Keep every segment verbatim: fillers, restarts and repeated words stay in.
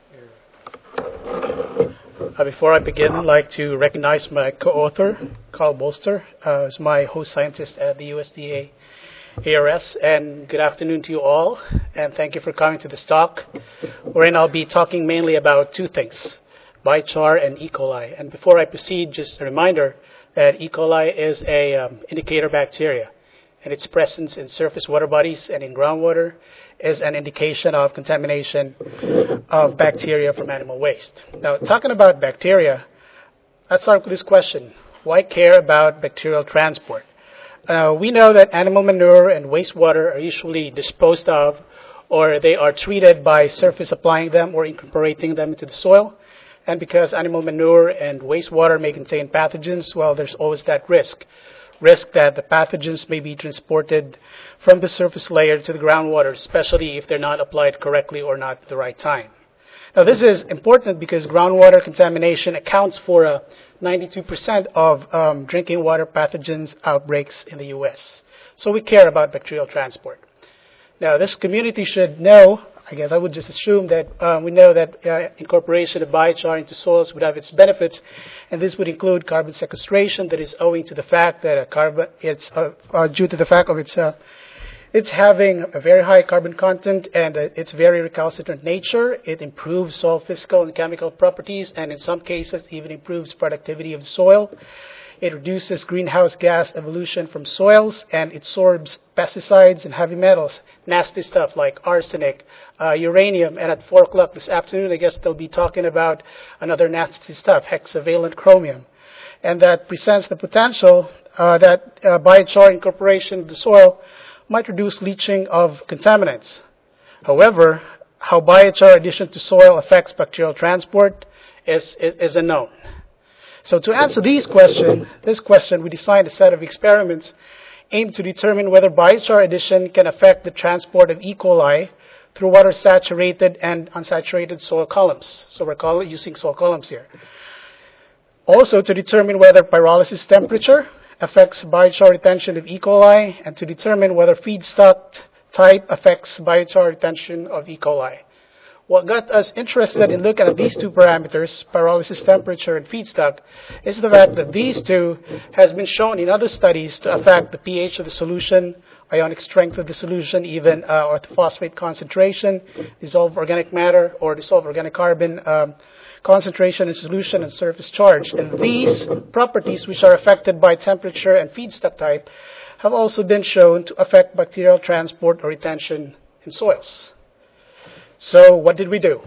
Uh, before I begin, I'd like to recognize my co-author, Carl Bolster, uh, as my host scientist at the U S D A A R S. And good afternoon to you all, and thank you for coming to this talk, wherein I'll be talking mainly about two things, biochar and E. coli. And before I proceed, just a reminder that E. coli is a um, indicator bacteria, and its presence in surface water bodies and in groundwater is an indication of contamination of bacteria from animal waste. Now, talking about bacteria, let's start with this question. Why care about bacterial transport? Uh, we know that animal manure and wastewater are usually disposed of, or they are treated by surface applying them or incorporating them into the soil. And because animal manure and wastewater may contain pathogens, well, there's always that risk. Risk that the pathogens may be transported from the surface layer to the groundwater, especially if they're not applied correctly or not at the right time. Now, this is important because groundwater contamination accounts for uh, ninety-two percent of um, drinking water pathogens outbreaks in the U S. So we care about bacterial transport. Now, this community should know, I guess I would just assume that um, we know that uh, incorporation of biochar into soils would have its benefits, and this would include carbon sequestration that is owing to the fact that a carbon, it's uh, uh, due to the fact of its uh, it's having a very high carbon content and uh, its very recalcitrant nature. It improves soil physical and chemical properties, and in some cases even improves productivity of the soil. It reduces greenhouse gas evolution from soils, and it absorbs pesticides and heavy metals, nasty stuff like arsenic, uh, uranium, and at four o'clock this afternoon, I guess they'll be talking about another nasty stuff, hexavalent chromium. And that presents the potential uh, that uh, biochar incorporation of the soil might reduce leaching of contaminants. However, how biochar addition to soil affects bacterial transport is, is, is unknown. So to answer these question, this question, we designed a set of experiments aimed to determine whether biochar addition can affect the transport of E. coli through water-saturated and unsaturated soil columns. So we're call, using soil columns here. Also to determine whether pyrolysis temperature affects biochar retention of E. coli, and to determine whether feedstock type affects biochar retention of E. coli. What got us interested in looking at these two parameters, pyrolysis temperature and feedstock, is the fact that these two has been shown in other studies to affect the pH of the solution, ionic strength of the solution, even uh, orthophosphate concentration, dissolved organic matter or dissolved organic carbon um, concentration in solution, and surface charge. And these properties, which are affected by temperature and feedstock type, have also been shown to affect bacterial transport or retention in soils. So what did we do?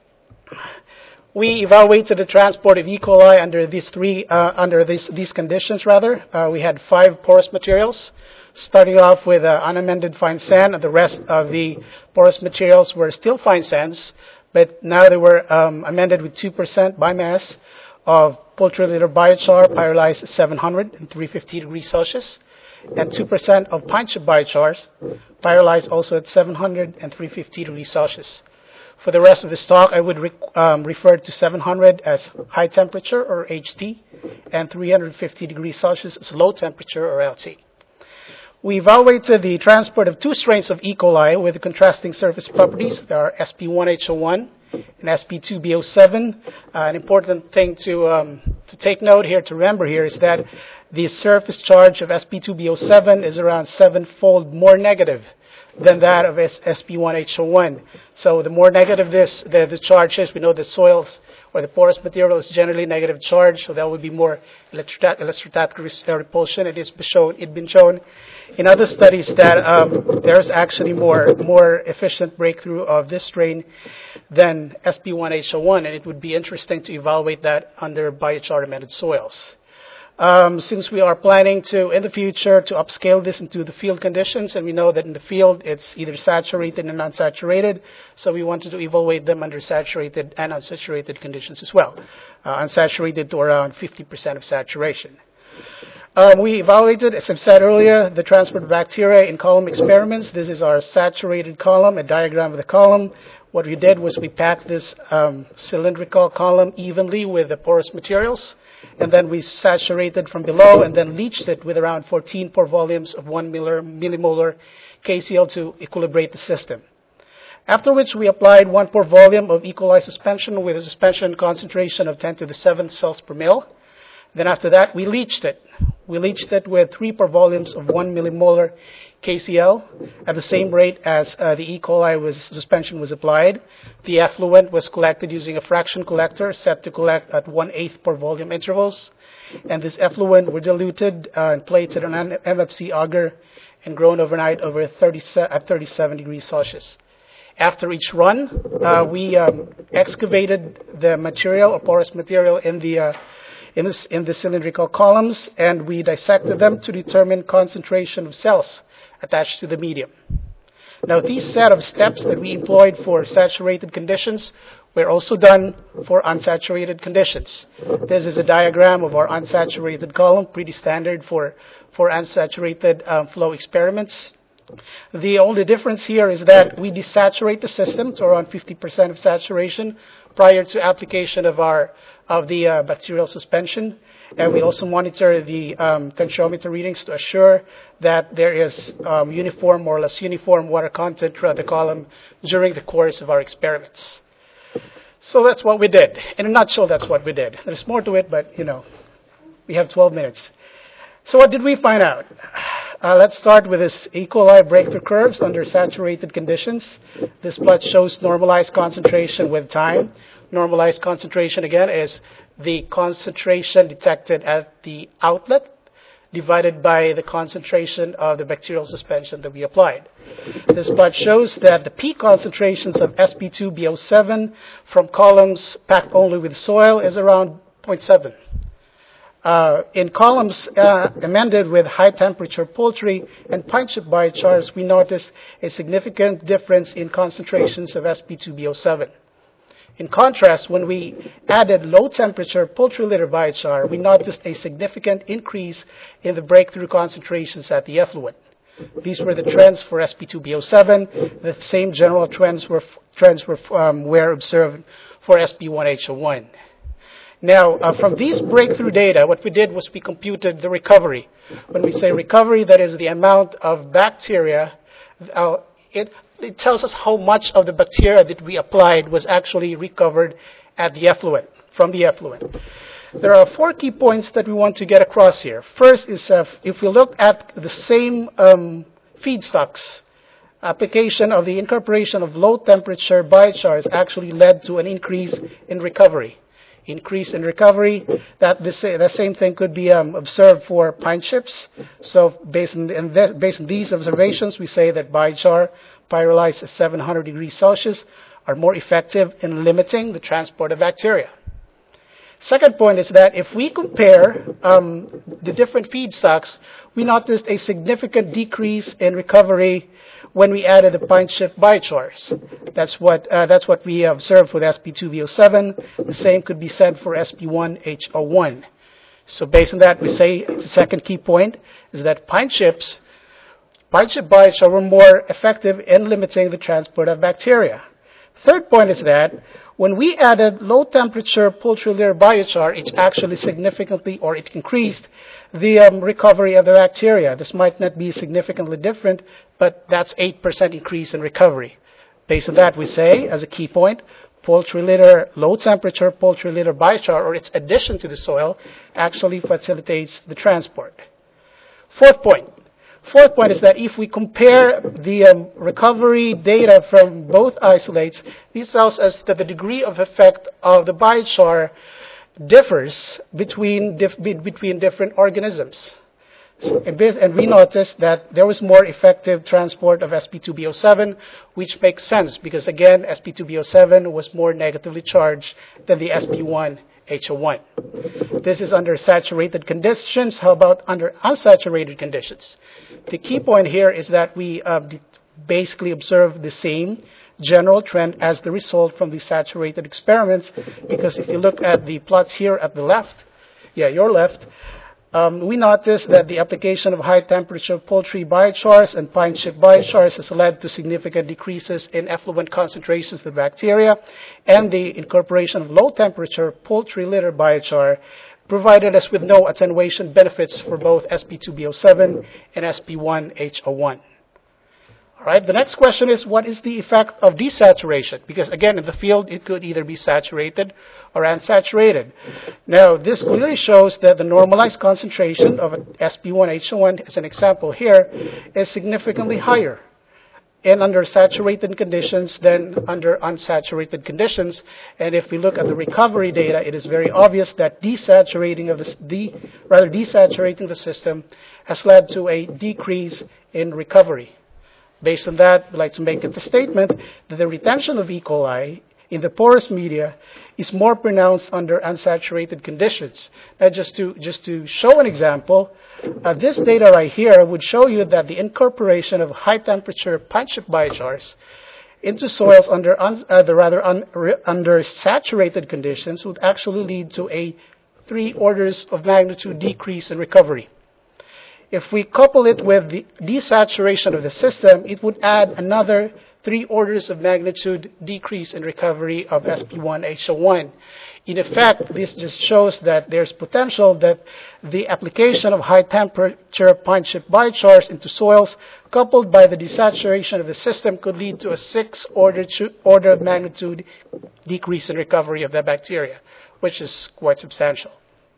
We evaluated the transport of E. coli under these three, uh, under these, these conditions rather. Uh, we had five porous materials, starting off with uh, unamended fine sand, and the rest of the porous materials were still fine sands, but now they were um, amended with two percent by mass of poultry litter biochar, pyrolyzed at seven hundred and three hundred fifty degrees Celsius, and two percent of pine chip biochars, pyrolyzed also at seven hundred and three hundred fifty degrees Celsius. For the rest of this talk, I would re um, refer to seven hundred as high temperature, or H T, and three hundred fifty degrees Celsius as low temperature, or L T. We evaluated the transport of two strains of E. coli with contrasting surface properties. There are S P one H O one and S P two B O seven. Uh, an important thing to, um, to take note here, to remember here, is that the surface charge of S P two B O seven is around seven-fold more negative than that of S P one H O one. So the more negative this, the, the charge is, we know the soils or the porous material is generally negative charge, so that would be more electrostat electrostatic repulsion. It has been shown, it's been shown in other studies that um, there's actually more, more efficient breakthrough of this strain than S P one H O one, and it would be interesting to evaluate that under biochar amended soils. Um, since we are planning to, in the future, to upscale this into the field conditions, and we know that in the field it's either saturated and unsaturated, so we wanted to evaluate them under saturated and unsaturated conditions as well. Uh, unsaturated to around fifty percent of saturation. Um, we evaluated, as I've said earlier, the transport of bacteria in column experiments. This is our saturated column, a diagram of the column. What we did was we packed this um, cylindrical column evenly with the porous materials, and then we saturated from below and then leached it with around fourteen pore volumes of one millimolar K C l to equilibrate the system. After which we applied one per volume of E. coli suspension with a suspension concentration of ten to the seventh cells per mil. Then after that, we leached it. We leached it with three per volumes of one millimolar K C L at the same rate as uh, the E. coli was, suspension was applied. The effluent was collected using a fraction collector set to collect at one-eighth per volume intervals. And this effluent were diluted uh, and plated on an M F C agar and grown overnight over thirty, at thirty-seven degrees Celsius. After each run, uh, we um, excavated the material or porous material in the uh, in, this, in the cylindrical columns, and we dissected them to determine concentration of cells attached to the medium. Now, these set of steps that we employed for saturated conditions were also done for unsaturated conditions. This is a diagram of our unsaturated column, pretty standard for, for unsaturated um, flow experiments. The only difference here is that we desaturate the system to around fifty percent of saturation prior to application of our of the uh, bacterial suspension, and we also monitor the um, tensiometer readings to assure that there is um, uniform, more or less uniform water content throughout the column during the course of our experiments. So that's what we did. In a nutshell, that's what we did. There's more to it, but you know, we have twelve minutes. So what did we find out? Uh, let's start with this E. coli breakthrough curves under saturated conditions. This plot shows normalized concentration with time. Normalized concentration, again, is the concentration detected at the outlet divided by the concentration of the bacterial suspension that we applied. This plot shows that the peak concentrations of S P two B O seven from columns packed only with soil is around zero point seven. Uh, in columns uh, amended with high-temperature poultry and pine chip biochars, we noticed a significant difference in concentrations of S P two B O seven. In contrast, when we added low-temperature poultry litter biochar, we noticed a significant increase in the breakthrough concentrations at the effluent. These were the trends for S P two B O seven. The same general trends were, trends were, um, were observed for S P one H O one. Now, uh, from these breakthrough data, what we did was we computed the recovery. When we say recovery, that is the amount of bacteria. Uh, it, it tells us how much of the bacteria that we applied was actually recovered at the effluent, from the effluent. There are four key points that we want to get across here. First is uh, if we look at the same um, feedstocks, application of the incorporation of low-temperature biochars actually led to an increase in recovery. Increase in recovery, that the, the same thing could be um, observed for pine chips. So based on, in the, based on these observations, we say that biochar pyrolyzed at seven hundred degrees Celsius are more effective in limiting the transport of bacteria. Second point is that if we compare um, the different feedstocks, we noticed a significant decrease in recovery when we added the pine chip biochars. That's what, uh, that's what we observed with S P two B O seven. The same could be said for S P one H O one. So based on that, we say the second key point is that pine chips, pine chip biochar were more effective in limiting the transport of bacteria. Third point is that when we added low-temperature poultry litter biochar, it actually significantly, or it increased the um, recovery of the bacteria. This might not be significantly different, but that's eight percent increase in recovery. Based on that, we say, as a key point, poultry litter, low-temperature poultry litter biochar, or its addition to the soil, actually facilitates the transport. Fourth point. Fourth point is that if we compare the um, recovery data from both isolates, this tells us that the degree of effect of the biochar differs between, dif between different organisms. So, and we noticed that there was more effective transport of S P two B O seven, which makes sense because, again, S P two B O seven was more negatively charged than the S P one H O one. This is under saturated conditions. How about under unsaturated conditions? The key point here is that we uh, basically observe the same general trend as the result from the saturated experiments, because if you look at the plots here at the left, yeah, your left, um, we notice that the application of high-temperature poultry biochars and pine chip biochars has led to significant decreases in effluent concentrations of the bacteria, and the incorporation of low-temperature poultry litter biochar provided us with no attenuation benefits for both S P two B O seven and S P one H O one. All right. The next question is, what is the effect of desaturation? Because again, in the field, it could either be saturated or unsaturated. Now, this clearly shows that the normalized concentration of S P one H O one, as an example here, is significantly higher in under saturated conditions than under unsaturated conditions. And if we look at the recovery data, it is very obvious that desaturating of the, de, rather desaturating the system has led to a decrease in recovery. Based on that, I'd like to make the statement that the retention of E. coli in the porous media is more pronounced under unsaturated conditions. Now, just to, just to show an example, uh, this data right here would show you that the incorporation of high-temperature pine-chip biochars into soils under, un, uh, the rather un, under saturated conditions would actually lead to a three orders of magnitude decrease in recovery. If we couple it with the desaturation of the system, it would add another three orders of magnitude decrease in recovery of S P one H O one. In effect, this just shows that there's potential that the application of high-temperature pine-chip biochars into soils, coupled by the desaturation of the system, could lead to a six-order order of magnitude decrease in recovery of the bacteria, which is quite substantial.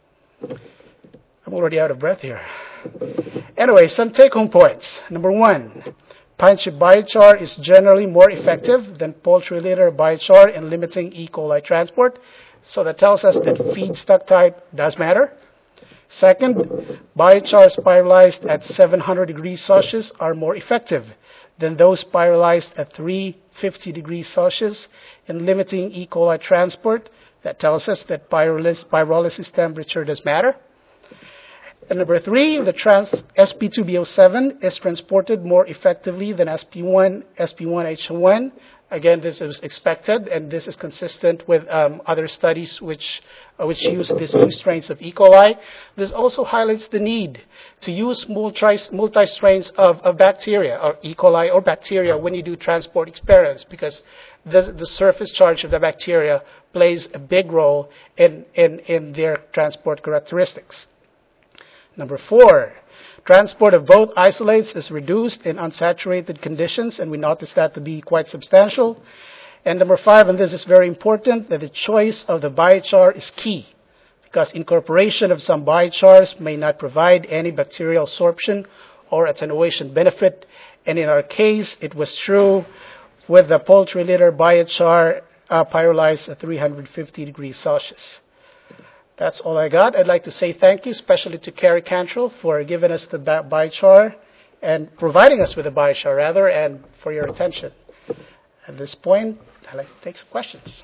I'm already out of breath here. Anyway, some take-home points. Number one, pine-chip biochar is generally more effective than poultry litter biochar in limiting E. coli transport. So that tells us that feedstock type does matter. Second, biochar spiralized at seven hundred degrees Celsius are more effective than those spiralized at three hundred fifty degrees Celsius in limiting E. coli transport. That tells us that pyrolysis, pyrolysis temperature does matter. And number three, the trans S P two B zero seven is transported more effectively than S P one, S P one H O one. Again, this is expected, and this is consistent with um, other studies which, uh, which use these new strains of E. coli. This also highlights the need to use multi, multi-strains of, of bacteria, or E. coli or bacteria, when you do transport experiments, because the, the surface charge of the bacteria plays a big role in, in, in their transport characteristics. Number four, transport of both isolates is reduced in unsaturated conditions, and we notice that to be quite substantial. And number five, and this is very important, that the choice of the biochar is key, because incorporation of some biochars may not provide any bacterial absorption or attenuation benefit. And in our case, it was true with the poultry litter biochar uh, pyrolyzed at three hundred fifty degrees Celsius. That's all I got. I'd like to say thank you, especially to Kerry Cantrell for giving us the biochar and providing us with the biochar, rather, and for your attention. At this point, I'd like to take some questions.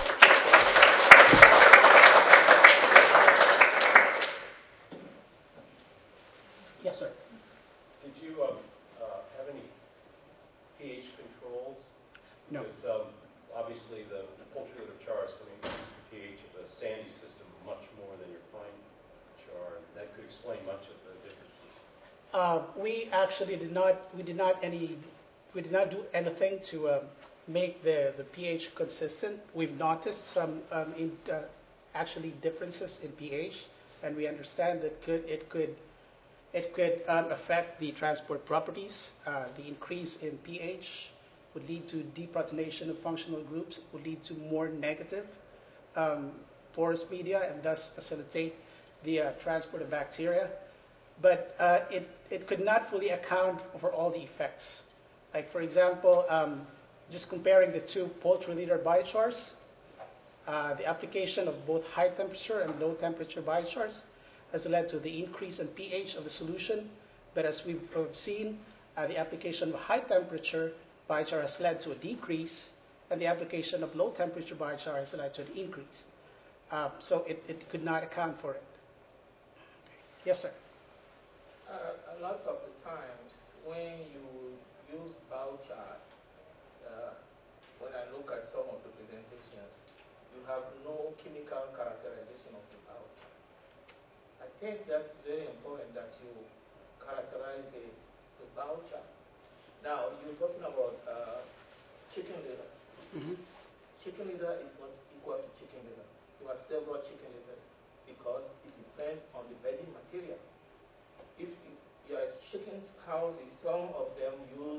Yes, sir. Did you um, uh, have any pH controls? No. Because um, obviously the, the poultry litter char is going to increase the pH of the sandy system much more than your pine char. That could explain much of the differences. Uh, we actually did not. We did not any. We did not do anything to um, make the the pH consistent. We've noticed some um, in, uh, actually differences in pH, and we understand that could it could it could um, affect the transport properties. Uh, the increase in pH would lead to deprotonation of functional groups. It would lead to more negative um, porous media, and thus facilitate the uh, transport of bacteria. But uh, it, it could not fully account for all the effects. Like, for example, um, just comparing the two poultry litter biochars, uh, the application of both high temperature and low temperature biochars has led to the increase in pH of the solution. But as we've seen, uh, the application of high temperature biochar has led to a decrease, and the application of low temperature biochar has led to an increase. Uh, so it, it could not account for it. Yes, sir. Uh, a lot of the times when you use biochar, uh, when I look at some of the presentations, you have no chemical characterization of the biochar. I think that's very important that you characterize the, the biochar. Now, you're talking about uh, chicken litter. Mm-hmm. Chicken litter is not equal to chicken litter. You have several chicken litters because it depends on the bedding material. If you, your chicken houses, some of them use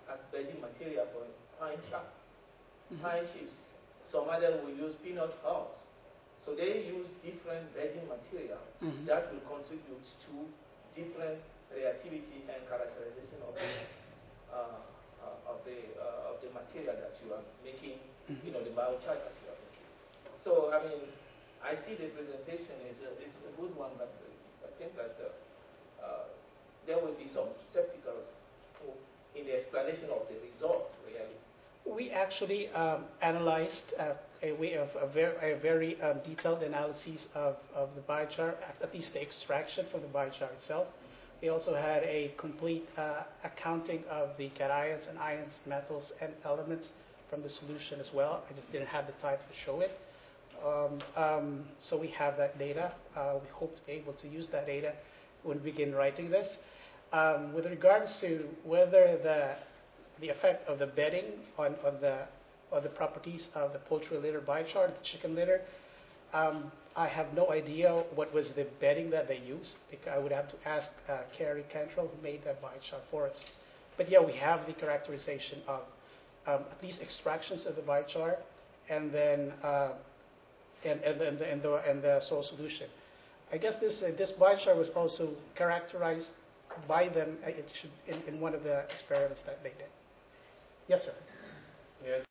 as bedding material for pine char, Mhm. pine chips. Some others will use peanut hulls. So they use different bedding material Mhm. that will contribute to different reactivity and characterization of the, uh, uh, of the, uh, of the material that you are making, Mhm. you know, the biochar that you are making. So, I mean, I see the presentation is a, is a good one, but I think that uh, uh, there will be some skepticals in the explanation of the results, really. We actually um, analyzed uh, a way of a very, a very um, detailed analysis of, of the biochar, at least the extraction from the biochar itself. We also had a complete uh, accounting of the cations and ions, metals, and elements from the solution as well. I just didn't have the time to show it. Um, um, so we have that data. Uh, we hope to be able to use that data when we begin writing this. Um, with regards to whether the the effect of the bedding on, on the on the properties of the poultry litter biochar, the chicken litter, um, I have no idea what was the bedding that they used. I would have to ask uh, Carrie Cantrell, who made that biochar for us. But yeah, we have the characterization of um, at least extractions of the biochar, and then uh, and and and the, and the and the soil solution. I guess this uh, this biochar was also characterized by them. uh, It should in, in one of the experiments that they did. Yes, sir. Yeah,